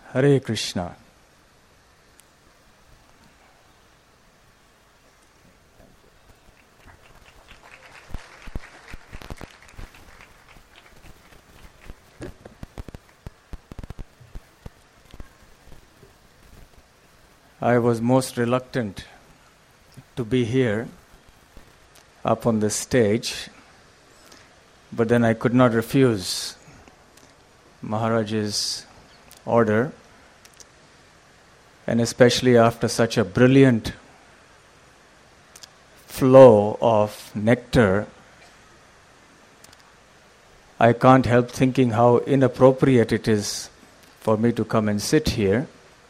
Hare Krishna. I was most reluctant to be here up on the stage, but then I could not refuse Maharaj's order, and especially after such a brilliant flow of nectar, I can't help thinking how inappropriate it is for me to come and sit here.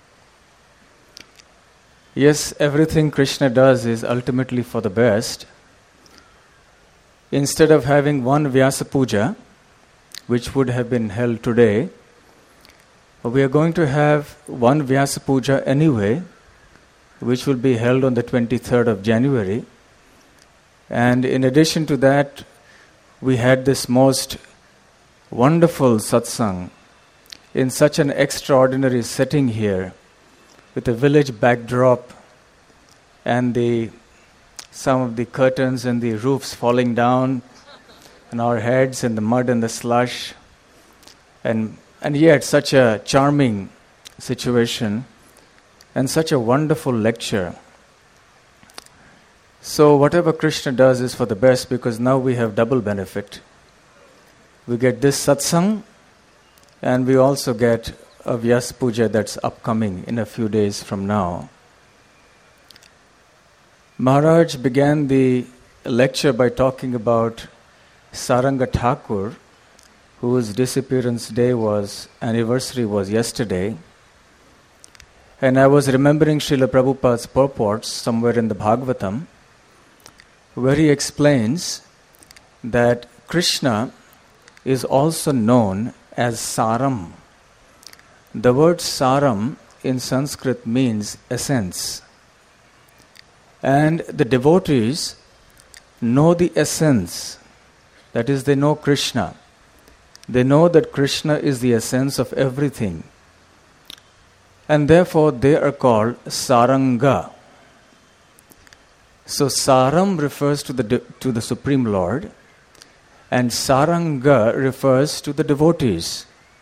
Yes, everything Krishna does is ultimately for the best. Instead of having one Vyasa Puja, which would have been held today, we are going to have one Vyasa Puja anyway, which will be held on the 23rd of January. And in addition to that, we had this most wonderful satsang in such an extraordinary setting here, with a village backdrop and some of the curtains and the roofs falling down on our heads, and the mud and the slush, and yet such a charming situation and such a wonderful lecture. So whatever Krishna does is for the best, because now we have double benefit. We get this satsang, and we also get a Vyasa Puja that's upcoming in a few days from now. Maharaj began the lecture by talking about Saranga Thakur, whose disappearance anniversary was yesterday. And I was remembering Srila Prabhupada's purports somewhere in the Bhagavatam, where he explains that Krishna is also known as Saram. The word Saram in Sanskrit means essence. And the devotees know the essence, that is, they know Krishna. They know that Krishna is the essence of everything. And therefore they are called Saranga. So Saram refers to the Supreme Lord, and Saranga refers to the devotees.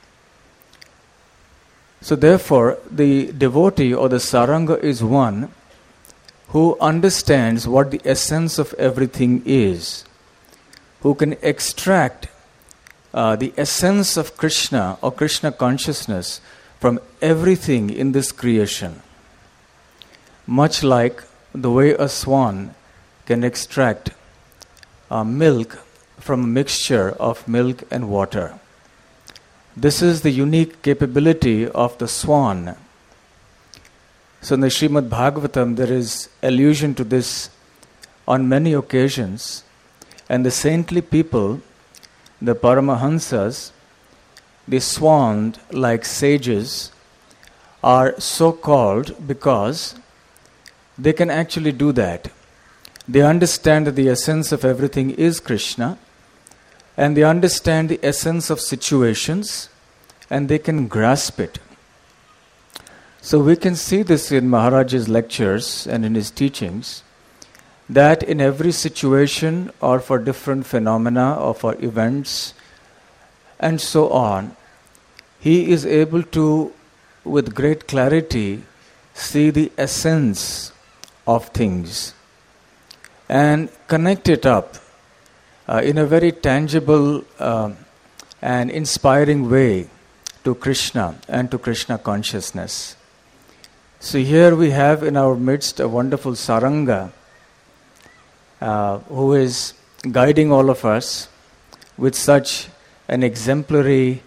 So therefore, the devotee or the Saranga is one who understands what the essence of everything is, who can extract the essence of Krishna or Krishna consciousness from everything in this creation. Much like the way a swan can extract milk from a mixture of milk and water. This is the unique capability of the swan. So in the Srimad Bhagavatam, there is allusion to this on many occasions. And the saintly people, the Paramahansas, the swan-like sages, are so called because they can actually do that. They understand that the essence of everything is Krishna, and they understand the essence of situations, and they can grasp it. So we can see this in Maharaj's lectures and in his teachings, that in every situation or for different phenomena or for events and so on, he is able to, with great clarity, see the essence of things and connect it up in a very tangible and inspiring way to Krishna and to Krishna consciousness. So here we have in our midst a wonderful Saranga who is guiding all of us with such an exemplary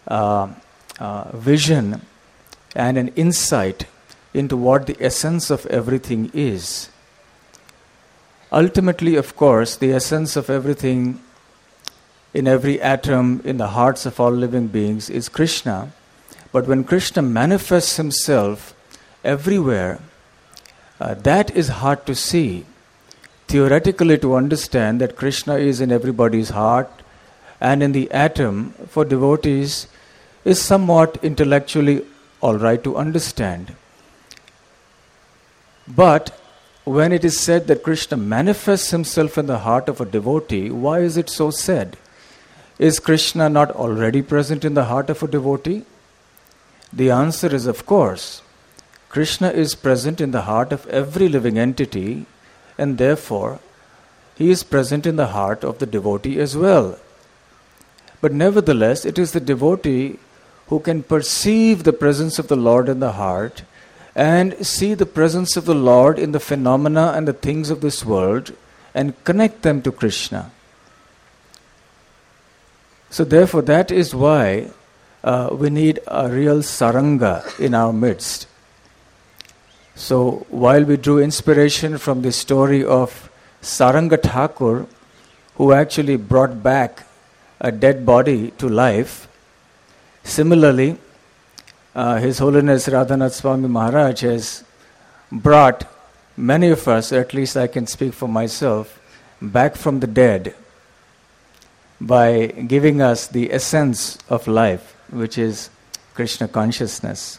vision and an insight into what the essence of everything is. Ultimately, of course, the essence of everything in every atom, in the hearts of all living beings, is Krishna. But when Krishna manifests himself everywhere, that is hard to see. Theoretically, to understand that Krishna is in everybody's heart and in the atom, for devotees, is somewhat intellectually all right to understand. But when it is said that Krishna manifests himself in the heart of a devotee, why is it so said? Is Krishna not already present in the heart of a devotee? The answer is, of course. Krishna is present in the heart of every living entity, and therefore he is present in the heart of the devotee as well. But nevertheless, it is the devotee who can perceive the presence of the Lord in the heart and see the presence of the Lord in the phenomena and the things of this world and connect them to Krishna. So therefore, that is why we need a real saranga in our midst. So while we drew inspiration from the story of Saranga Thakur, who actually brought back a dead body to life, similarly, His Holiness Radhanath Swami Maharaj has brought many of us, or at least I can speak for myself, back from the dead by giving us the essence of life, which is Krishna consciousness.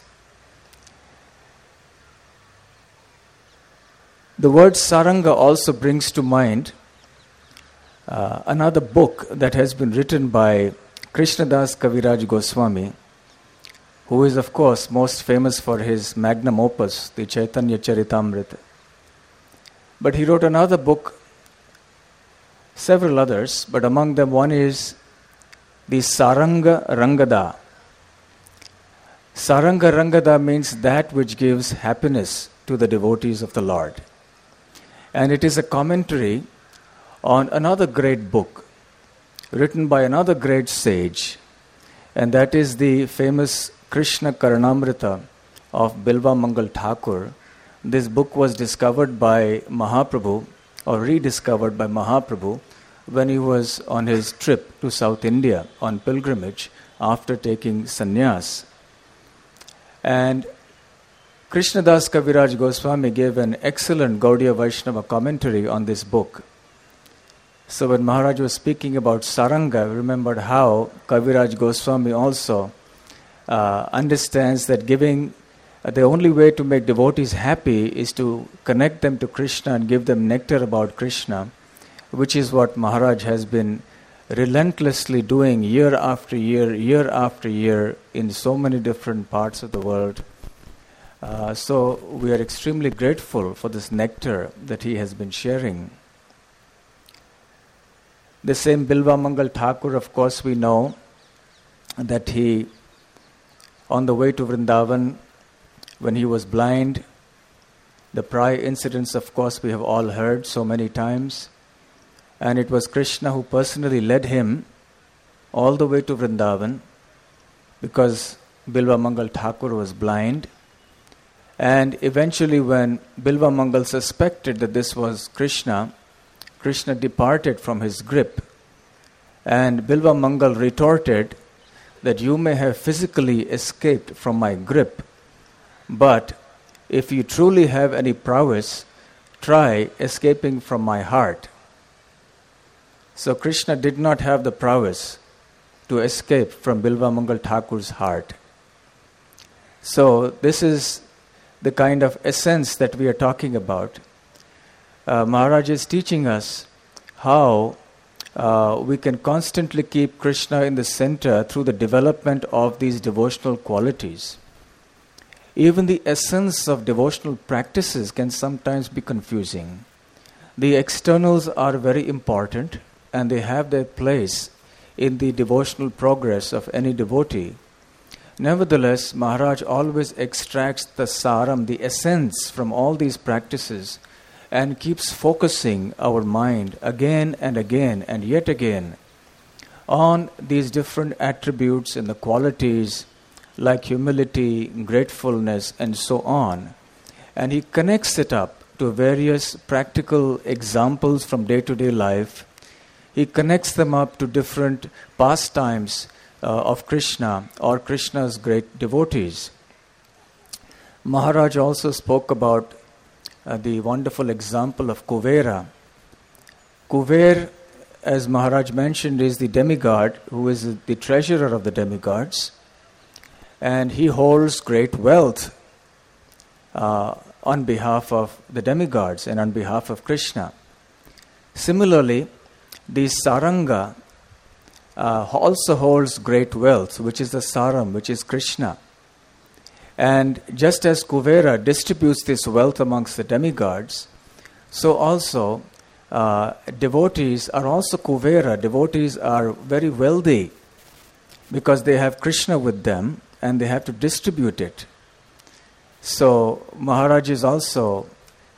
The word Saranga also brings to mind another book that has been written by Krishnadas Kaviraj Goswami, who is of course most famous for his magnum opus, the Chaitanya Charitamrita. But he wrote another book, several others, but among them one is the Saranga Rangada. Saranga Rangada means that which gives happiness to the devotees of the Lord. And it is a commentary on another great book written by another great sage, and that is the famous Krishna Karanamrita of Bilva Mangal Thakur. This book was discovered by Mahaprabhu, or rediscovered by Mahaprabhu, when he was on his trip to South India on pilgrimage after taking sannyas. And Krishnadas Kaviraj Goswami gave an excellent Gaudiya Vaishnava commentary on this book. So when Maharaj was speaking about Saranga, I remembered how Kaviraj Goswami also understands that the only way to make devotees happy is to connect them to Krishna and give them nectar about Krishna, which is what Maharaj has been relentlessly doing year after year in so many different parts of the world. So we are extremely grateful for this nectar that he has been sharing. The same Bilva Mangal Thakur, of course, we know that he, on the way to Vrindavan, when he was blind, the prior incidents, of course, we have all heard so many times, and it was Krishna who personally led him all the way to Vrindavan, because Bilva Mangal Thakur was blind. And eventually when Bilva Mangal suspected that this was Krishna, Krishna departed from his grip. And Bilva Mangal retorted that you may have physically escaped from my grip, but if you truly have any prowess, try escaping from my heart. So Krishna did not have the prowess to escape from Bilva Mangal Thakur's heart. So this is the kind of essence that we are talking about. Maharaj is teaching us how we can constantly keep Krishna in the center through the development of these devotional qualities. Even the essence of devotional practices can sometimes be confusing. The externals are very important and they have their place in the devotional progress of any devotee. Nevertheless, Maharaj always extracts the saram, the essence from all these practices, and keeps focusing our mind again and again and yet again on these different attributes and the qualities like humility, gratefulness, and so on. And he connects it up to various practical examples from day-to-day life. He connects them up to different pastimes of Krishna or Krishna's great devotees. Maharaj also spoke about the wonderful example of Kuvera. Kuver, as Maharaj mentioned, is the demigod who is the treasurer of the demigods. and he holds great wealth on behalf of the demigods and on behalf of Krishna. Similarly, the Saranga also holds great wealth, which is the Saram, which is Krishna. And just as Kuvera distributes this wealth amongst the demigods, so also devotees are also Kuvera. Devotees are very wealthy because they have Krishna with them and they have to distribute it. So Maharaj is also,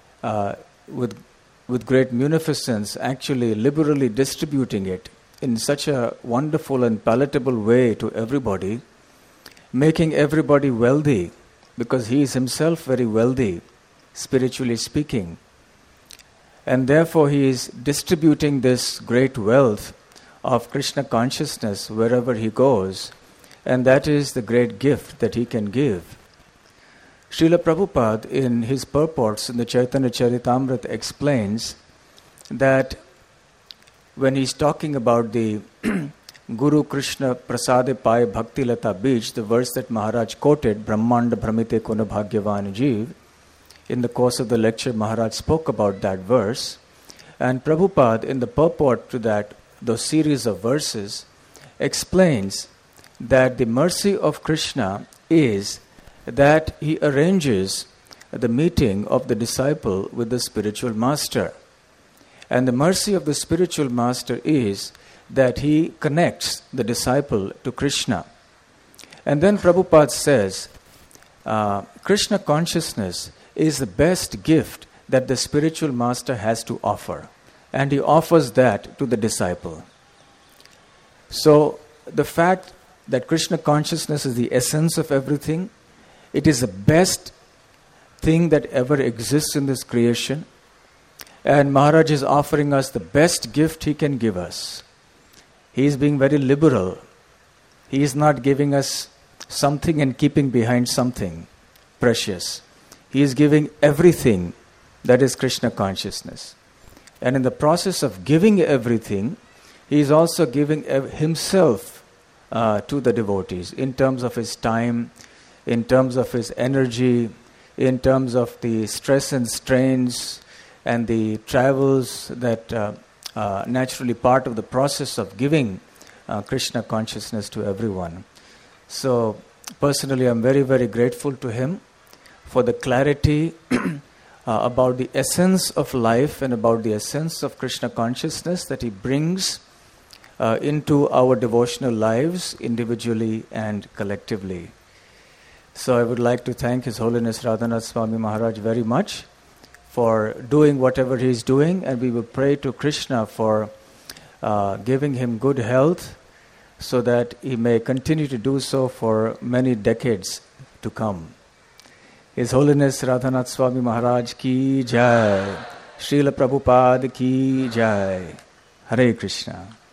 with great munificence, actually liberally distributing it in such a wonderful and palatable way to everybody, making everybody wealthy, because he is himself very wealthy, spiritually speaking. And therefore he is distributing this great wealth of Krishna consciousness wherever he goes, and that is the great gift that he can give. Srila Prabhupada, in his purports in the Chaitanya Charitamrita, explains that when he's talking about the Guru Krishna Prasade Pai Bhakti Lata Bij, the verse that Maharaj quoted, Brahmanda Brahmite Kuna Bhagyavan Jeev, in the course of the lecture Maharaj spoke about that verse, and Prabhupada in the purport to that, those series of verses, explains that the mercy of Krishna is that he arranges the meeting of the disciple with the spiritual master. And the mercy of the spiritual master is that he connects the disciple to Krishna. And then Prabhupada says, Krishna consciousness is the best gift that the spiritual master has to offer. And he offers that to the disciple. So the fact that Krishna consciousness is the essence of everything, it is the best thing that ever exists in this creation. And Maharaj is offering us the best gift he can give us. He is being very liberal. He is not giving us something and keeping behind something precious. He is giving everything that is Krishna consciousness. And in the process of giving everything, he is also giving himself to the devotees in terms of his time, in terms of his energy, in terms of the stress and strains and the travels that naturally part of the process of giving Krishna consciousness to everyone. So personally I'm very, very grateful to him for the clarity about the essence of life and about the essence of Krishna consciousness that he brings into our devotional lives individually and collectively. So I would like to thank His Holiness Radhanath Swami Maharaj very much for doing whatever he is doing, and we will pray to Krishna for giving him good health so that he may continue to do so for many decades to come. His Holiness Radhanath Swami Maharaj ki jai, Srila Prabhupada ki jai. Hare Krishna.